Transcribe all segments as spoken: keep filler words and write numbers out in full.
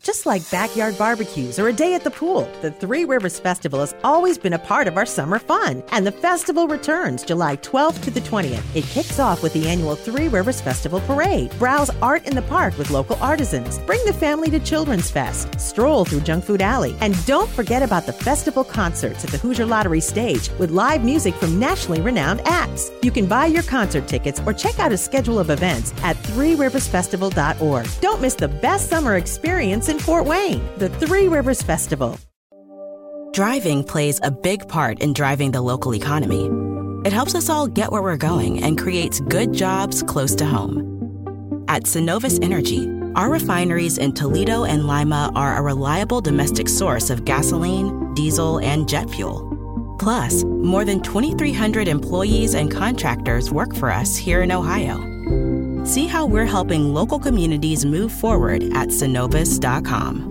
Just like backyard barbecues or a day at the pool, the Three Rivers Festival has always been a part of our summer fun. And the festival returns July twelfth to the twentieth. It kicks off with the annual Three Rivers Festival Parade. Browse art in the park with local artisans. Bring the family to Children's Fest. Stroll through Junk Food Alley. And don't forget about the festival concerts at the Hoosier Lottery stage with live music from nationally renowned acts. You can buy your concert tickets or check out a schedule of events at three rivers festival dot org. Don't miss the best summer experience in Fort Wayne, the Three Rivers Festival. Driving plays a big part in driving the local economy. It helps us all get where we're going and creates good jobs close to home. At Synovus Energy, our refineries in Toledo and Lima are a reliable domestic source of gasoline, diesel, and jet fuel. Plus, more than twenty-three hundred employees and contractors work for us here in Ohio. See how we're helping local communities move forward at synovus dot com.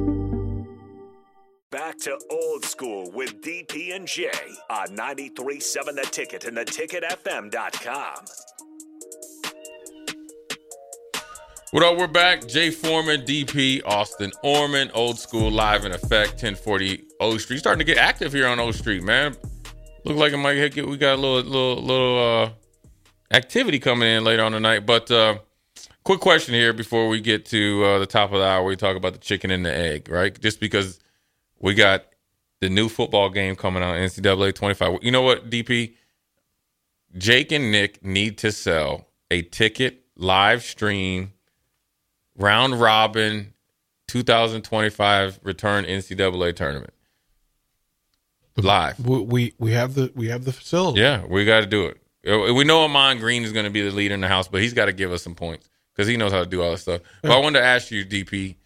Back to Old School with D P and J on ninety-three point seven The Ticket and the ticket f m dot com. What up? We're back. Jay Foreman, D P, Austin Orman, Old School live in effect, ten forty O Street. Starting to get active here on O Street, man. Look like it might hit. We got a little, little, little uh, activity coming in later on tonight. But uh, quick question here before we get to uh, the top of the hour. We talk about the chicken and the egg, right? Just because we got the new football game coming out, N C double A twenty-five. You know what, D P? Jake and Nick need to sell a ticket, live stream, round robin, two thousand twenty-five return N C double A tournament. Live. We we, we have the we have the facility. Yeah, we got to do it. We know Amon Green is going to be the leader in the house, but he's got to give us some points because he knows how to do all this stuff. But I wanted to ask you, D P,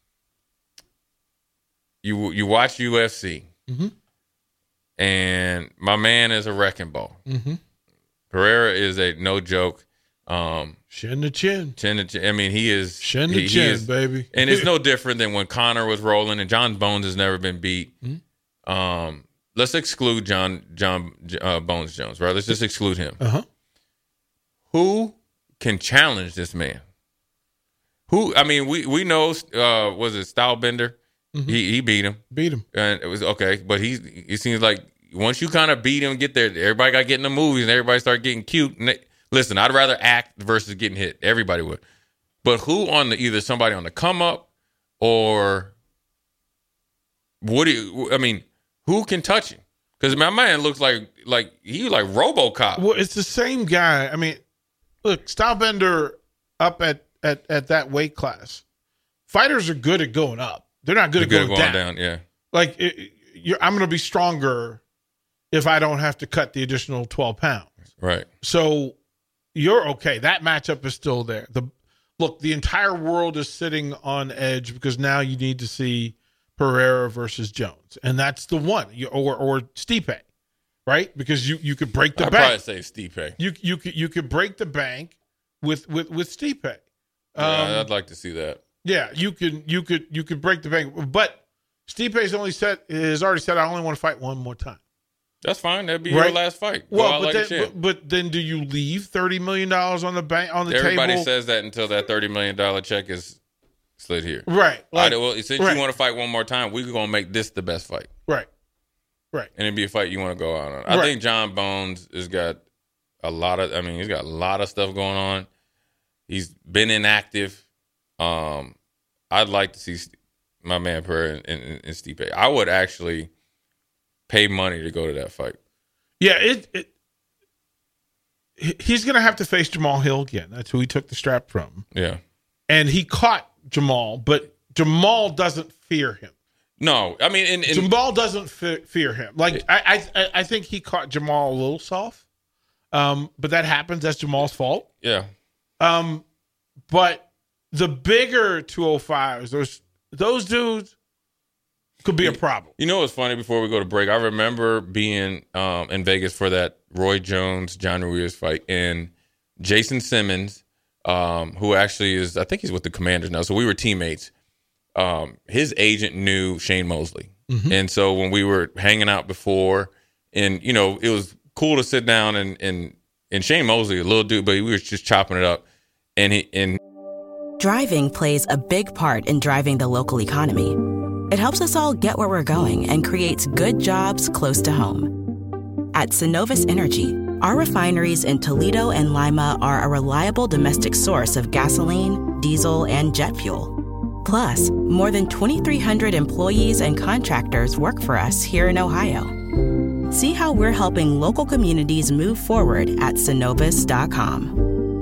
you you watch U F C, mm-hmm. and my man is a wrecking ball. Mm-hmm. Pereira is a no joke. Um, chin to chin. Chin to chin. I mean, he is. Chin to he, chin, he is, baby. And it's no different than when Conor was rolling, and John Bones has never been beat. Mm-hmm. Um, let's exclude John John uh, Bones Jones, right? Let's just exclude him. Uh-huh. Who can challenge this man? Who? I mean, we we know. Uh, was it Stylebender? Mm-hmm. He he beat him. Beat him. And it was okay, but he's. It seems like once you kind of beat him, get there, everybody got to get in the movies, and everybody start getting cute. And they, listen, I'd rather act versus getting hit. Everybody would. But who on the either somebody on the come up or what do you? I mean. Who can touch him? Because my man looks like like he like RoboCop. Well, it's the same guy. I mean, look, Stylebender up at, at, at that weight class. Fighters are good at going up. They're not good, They're at, good going at going down. down. Yeah, like it, you're, I'm going to be stronger if I don't have to cut the additional twelve pounds. Right. So you're okay. That matchup is still there. The look, the entire world is sitting on edge because now you need to see Pereira versus Jones, and that's the one, you, or or Stipe, right? Because you, you could break the I'd bank. probably say Stipe. You you could you could break the bank with with with Stipe. Um, yeah, I'd like to see that. Yeah, you can you could you could break the bank, but Stipe's only said has already said I only want to fight one more time. That's fine. That'd be right? your last fight. Go well, out but, like then, but, but then do you leave thirty million dollars on the bank on the Everybody table? says that until that thirty million dollar check is slid here. Right. Like, well, since right. you want to fight one more time, we're going to make this the best fight. Right. Right. And it'd be a fight you want to go out on. I right. think John Bones has got a lot of, I mean, he's got a lot of stuff going on. He's been inactive. Um, I'd like to see my man Pereira and, and, and Stipe. I would actually pay money to go to that fight. Yeah, it, it he's going to have to face Jamal Hill again. That's who he took the strap from. Yeah. And he caught Jamal, but Jamal doesn't fear him. No, I mean, in, in, Jamal doesn't fe- fear him. Like it, I, I, I think he caught Jamal a little soft, um, but that happens. That's Jamal's fault. Yeah. Um, but the bigger two oh fives, those those dudes could be a problem. You know what's funny? Before we go to break, I remember being um, in Vegas for that Roy Jones John Ruiz fight, and Jason Simmons. Um, who actually is, I think he's with the Commanders now. So we were teammates. Um, his agent knew Shane Mosley. Mm-hmm. And so when we were hanging out before, and, you know, it was cool to sit down and, and, and Shane Mosley, a little dude, but we were just chopping it up. And he, and Driving plays a big part in driving the local economy. It helps us all get where we're going and creates good jobs close to home. At Synovus Energy, our refineries in Toledo and Lima are a reliable domestic source of gasoline, diesel, and jet fuel. Plus, more than twenty-three hundred employees and contractors work for us here in Ohio. See how we're helping local communities move forward at Synovus dot com.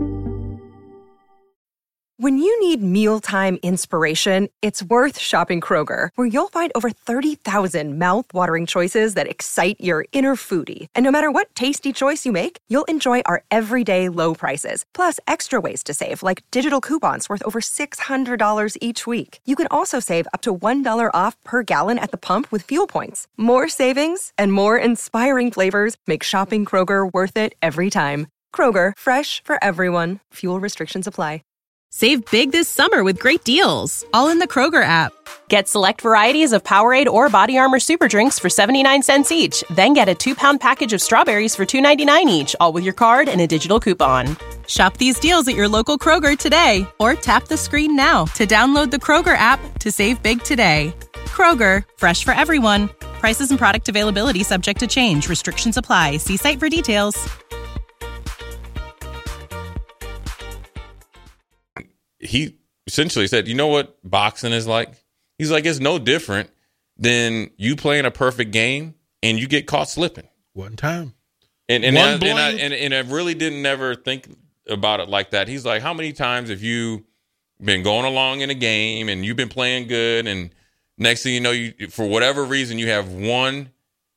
When you need mealtime inspiration, it's worth shopping Kroger, where you'll find over thirty thousand mouth-watering choices that excite your inner foodie. And no matter what tasty choice you make, you'll enjoy our everyday low prices, plus extra ways to save, like digital coupons worth over six hundred dollars each week. You can also save up to one dollar off per gallon at the pump with fuel points. More savings and more inspiring flavors make shopping Kroger worth it every time. Kroger, fresh for everyone. Fuel restrictions apply. Save big this summer with great deals, all in the Kroger app. Get select varieties of Powerade or Body Armor Super Drinks for seventy-nine cents each. Then get a two-pound package of strawberries for two ninety-nine each, all with your card and a digital coupon. Shop these deals at your local Kroger today, or tap the screen now to download the Kroger app to save big today. Kroger, fresh for everyone. Prices and product availability subject to change. Restrictions apply. See site for details. He essentially said, you know what boxing is like? He's like, it's no different than you playing a perfect game and you get caught slipping. One time. And and, One I, and, I, blind- and, and I really didn't never think about it like that. He's like, how many times have you been going along in a game and you've been playing good, and next thing you know, you for whatever reason, you have one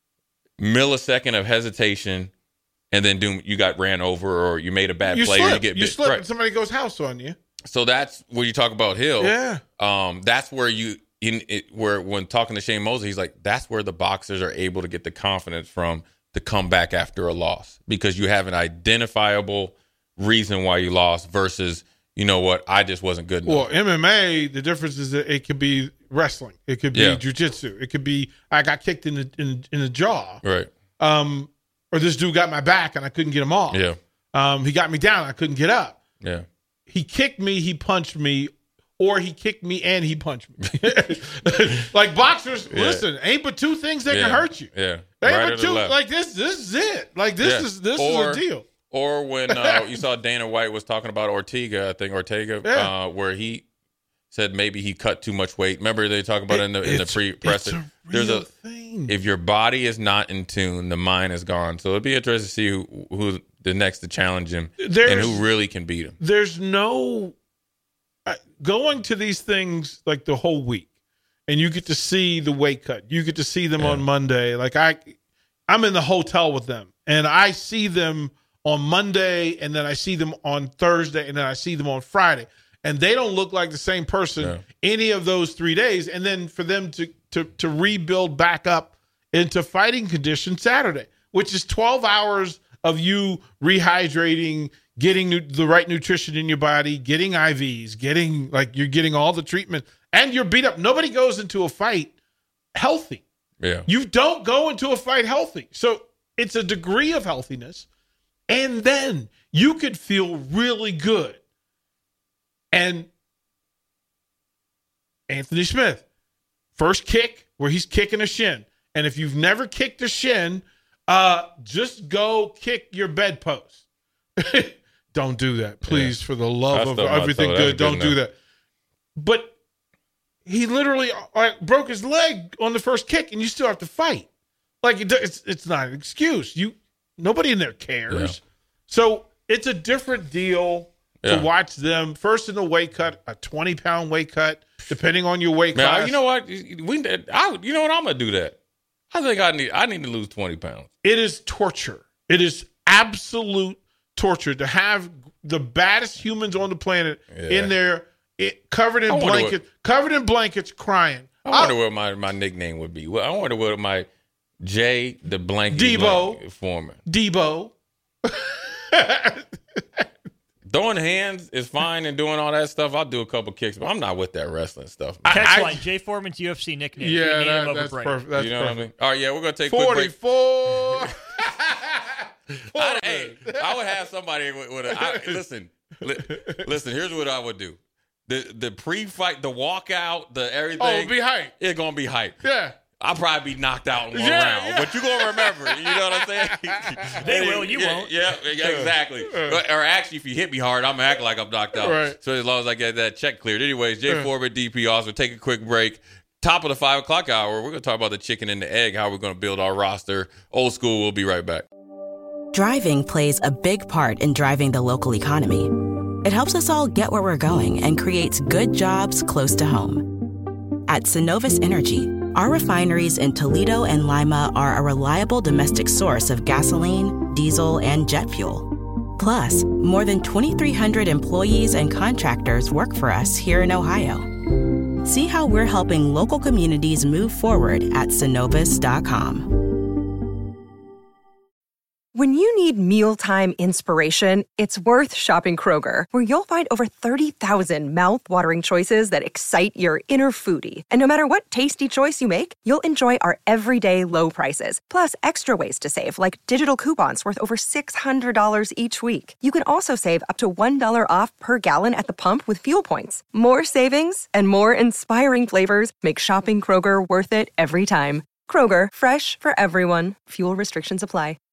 millisecond of hesitation and then doom, you got ran over or you made a bad You play slip. or you get You bit. slip Right. and somebody goes house on you. So that's where you talk about Hill. Yeah. Um, that's where you in it where when talking to Shane Mosley, he's like, that's where the boxers are able to get the confidence from to come back after a loss, because you have an identifiable reason why you lost versus, you know what, I just wasn't good enough. Well, M M A, the difference is that it could be wrestling, it could be Yeah. jiu-jitsu, it could be I got kicked in the in, in the jaw, Right. um, or this dude got my back and I couldn't get him off. Yeah. Um, he got me down, I couldn't get up. Yeah. He kicked me, he punched me, or he kicked me and he punched me. Like boxers, Yeah. listen, ain't but two things that Yeah. can hurt you. Yeah. Ain't Right or but the two. left. Like this, this is it. Like this Yeah. is this Or- is a deal. Or when uh, you saw Dana White was talking about Ortega, I think Ortega, Yeah. uh, where he said maybe he cut too much weight. Remember they talk about it in the in the It's- pre press. it's a There's real a thing. if your body is not in tune, the mind is gone. So it'd be interesting to see who, who the next to challenge him There's- and who really can beat him. There's no uh, going to these things like the whole week, and you get to see the weight cut. You get to see them Yeah. on Monday. Like I, I'm in the hotel with them, and I see them on Monday, and then I see them on Thursday, and then I see them on Friday, and they don't look like the same person Yeah. any of those three days. And then for them to to to rebuild back up into fighting condition Saturday, which is twelve hours of you rehydrating, getting nu- the right nutrition in your body, getting I Vs, getting like you're getting all the treatment, and you're beat up. Nobody goes into a fight healthy. Yeah. You don't go into a fight healthy. So it's a degree of healthiness. And then you could feel really good. And Anthony Smith, first kick where he's kicking a shin. And if you've never kicked a shin, uh, just go kick your bedpost. Don't do that. Please, Yeah. for the love That's of the- everything that's good, good don't do enough. that. But he literally uh, broke his leg on the first kick, and you still have to fight. Like it, it's it's not an excuse. You nobody in there cares. Yeah. So it's a different deal Yeah. to watch them first in the weight cut, a twenty pound weight cut, depending on your weight Man, class. I- you know what? We, I, you know what? I'm gonna do that. I think I need. I need to lose twenty pounds. It is torture. It is absolute torture to have the baddest humans on the planet Yeah. in there, it, covered in I wonder blankets, covered in blankets, crying. I wonder what my, my nickname would be. Well, I wonder what my Jay the blanket Debo. blanket Foreman. Debo. Throwing hands is fine and doing all that stuff. I'll do a couple kicks, but I'm not with that wrestling stuff. man. Text I- line, Jay Foreman's U F C nickname. Yeah, He named that- him over that's break. perfect. That's you know perfect. what I mean? All right, yeah, we're gonna take a quick break. forty-four. I, hey, I would have somebody with, with a I, listen. Li, listen, here's what I would do. the the pre-fight, the walkout, the everything. Oh, it'll be hype. It's gonna be hype. Yeah. I'll probably be knocked out in one Yeah, round, yeah. but you're going to remember it. You know what I'm saying? They will, you yeah, won't. Yeah, exactly. Or actually, if you hit me hard, I'm going to act like I'm knocked out. Right. So as long as I get that check cleared. Anyways, Jay Yeah. Foreman, D P Austin, take a quick break. Top of the five o'clock hour, we're going to talk about the chicken and the egg, how we're going to build our roster. Old school, we'll be right back. Driving plays a big part in driving the local economy. It helps us all get where we're going and creates good jobs close to home. At Synovus Energy, our refineries in Toledo and Lima are a reliable domestic source of gasoline, diesel, and jet fuel. Plus, more than twenty-three hundred employees and contractors work for us here in Ohio. See how we're helping local communities move forward at Synovus dot com. When you need mealtime inspiration, it's worth shopping Kroger, where you'll find over thirty thousand mouth-watering choices that excite your inner foodie. And no matter what tasty choice you make, you'll enjoy our everyday low prices, plus extra ways to save, like digital coupons worth over six hundred dollars each week. You can also save up to one dollar off per gallon at the pump with fuel points. More savings and more inspiring flavors make shopping Kroger worth it every time. Kroger, fresh for everyone. Fuel restrictions apply.